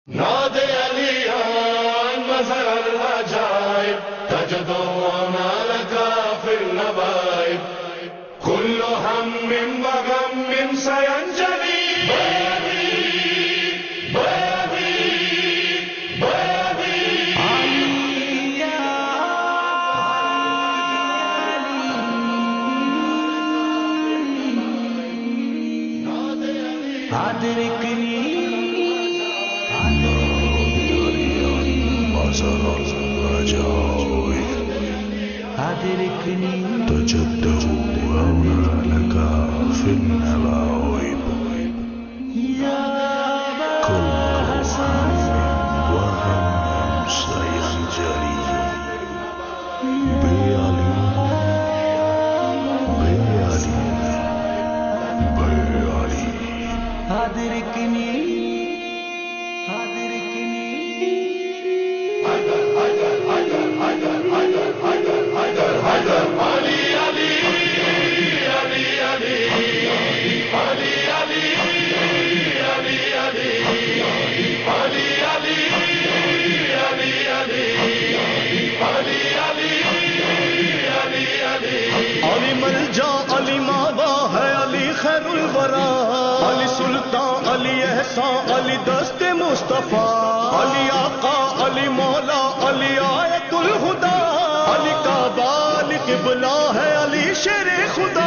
ناد علیان مظہر العجائب تجد وما لك في النبائب كل هم وغم سينجلي تجده وما لك في النبائب كل هم وغم سينجلي بعلي علی ملجا علی ماوا ہے علی خیر الورا علی سلطان علی احسان علی دست مصطفیٰ علی آقا علی مولا علی آیت الہدا علی کعبہ علی قبلہ ہے علی شیر خدا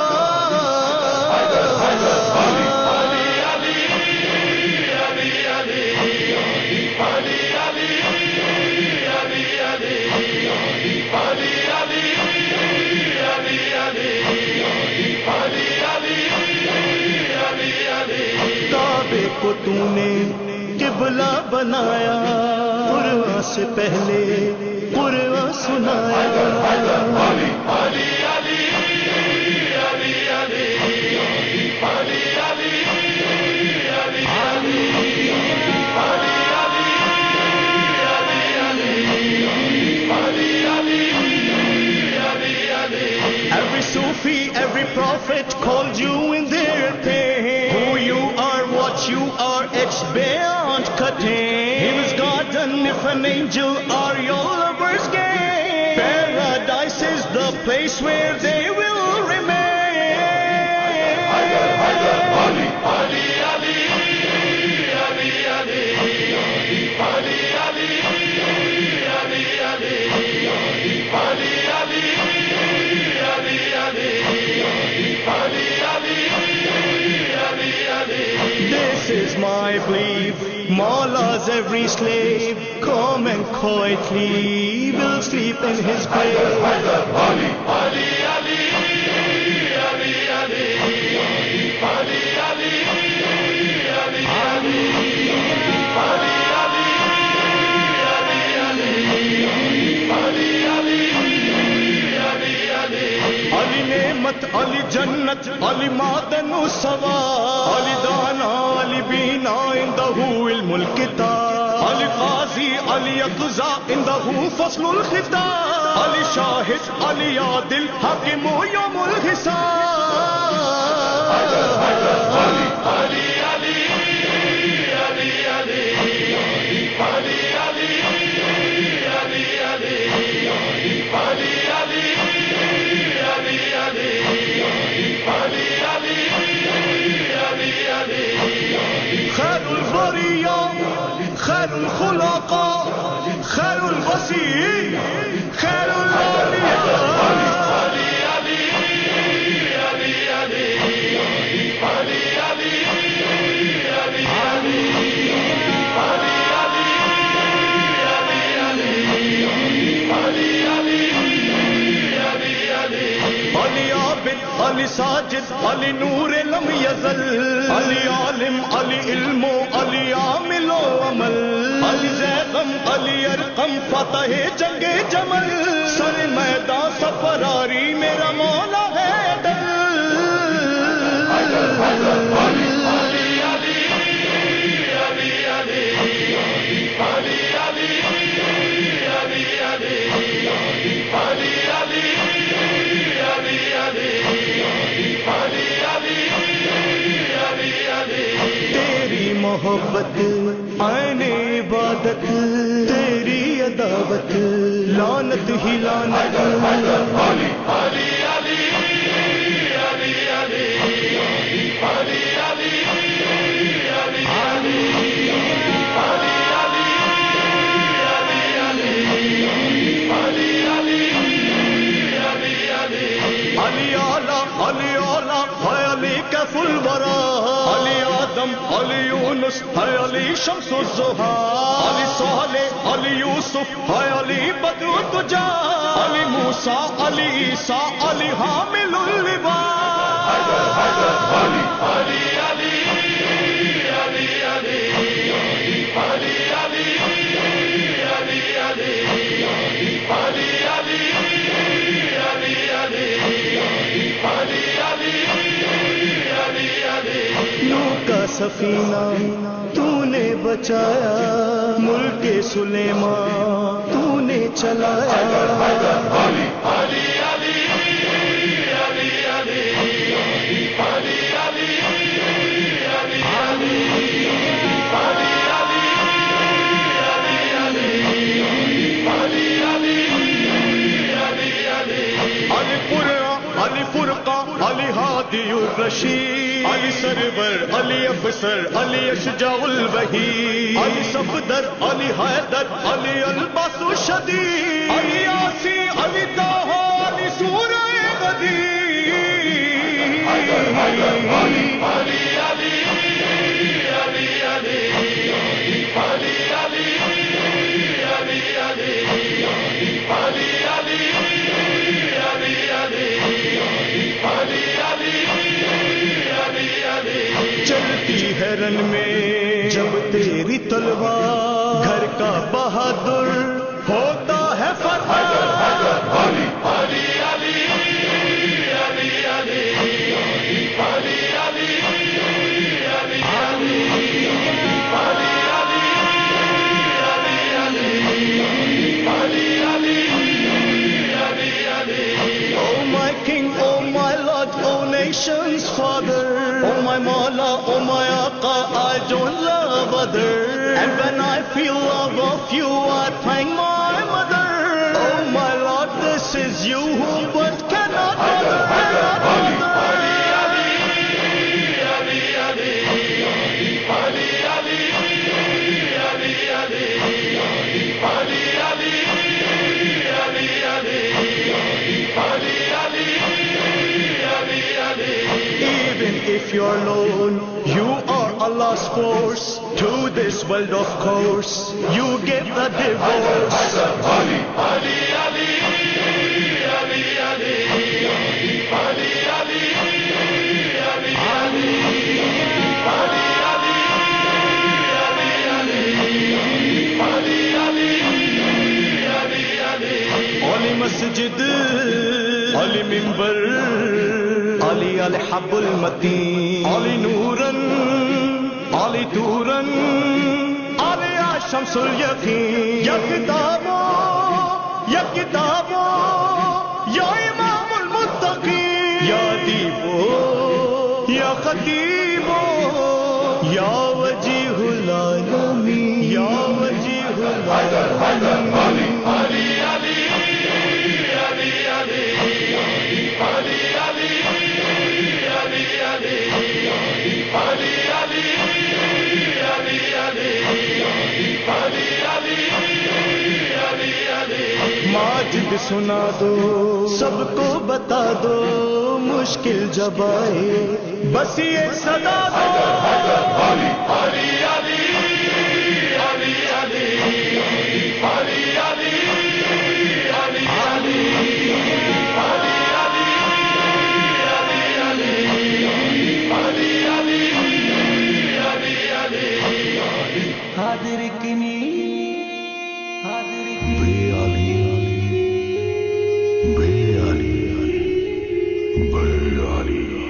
کو تو نے قبلہ بنایا قرآن سے پہلے قرآن سنایا Every Sufi, every prophet called you in their pain. Who you are, what you are, it's beyond cutting. Him's garden if an angel are your lover's game. Paradise is the place where they will remain. This is my belief, Mawla's every slave, calm and quietly will sleep in his grave. علی نعمت علی جنت علی معدن و سوا علی دانا علی بینا عنده علم الکتاب علی قاضی علی اقضا عنده فصل الخطاب علی شاہد علی عادل حاکم یوم الحساب خیر البریہ خیر الخلقاء خیر الوصی خیر الاولیاء علی عابد علی ساجد علی نور لم یزل علی عالم علی علم علی عامل و عمل علی زیغم علی ارقم فتح جنگ جمل سر میدان سفراری میرا مولا ہے دل محبت آئین بغاوت لعنت ہی لعنت علی علی علی علی علی علی علی علی آدم علی یونس ہے علی شمس الضحیٰ علی صالح علی یوسف ہے علی بدر الدجا علی موسیٰ علی عیسیٰ علی حامل اللواء علی علی علی علی علی علی علی علی علی کا سفینہ تو نے بچایا ملک سلیمان تو نے چلایا علی علی علی علی علی علی علی فرقہ علی ہادی الرشید علی سرور علی افسر علی اشجاع الوحید علی صفدر علی حیدر علی الباس الشدید علی یاسی علی طٰہٰ علی سورہ غدیر علی علی علی علی علی علی علی چلتی ہے رن میں جب تیری تلوار گھر کا بہادر ہوتا ہے فتح علی علی علی علی علی علی Oh my King, oh my Lord, oh nation's Father, oh my Mawla, oh my Aqa, I don't love other. And when I feel love of you, I thank my mother. Oh my Lord, this is you who but cannot bother. If you're alone, you are Allah's force. To this world, of course, you give the divorce. Ali, Ali, Ali, Ali, Ali, Ali, Ali, Ali, Ali, Ali, Ali, masjid, Ali minbar, علی الحب المتین علی نورن علی دورن علی شمس الیقین یا کتابو یا کتابو یا امام المتقین یا دیبو یا خطیبو یا وجیہ العالمین یا وجیہ العالمین علی علی علی علی علی ماجد سنا دو سب کو بتا دو مشکل جب آئے بس یہ صدا دو علی علی علی علی علی علی علی حاضر کنی بے علی بے علی بے علی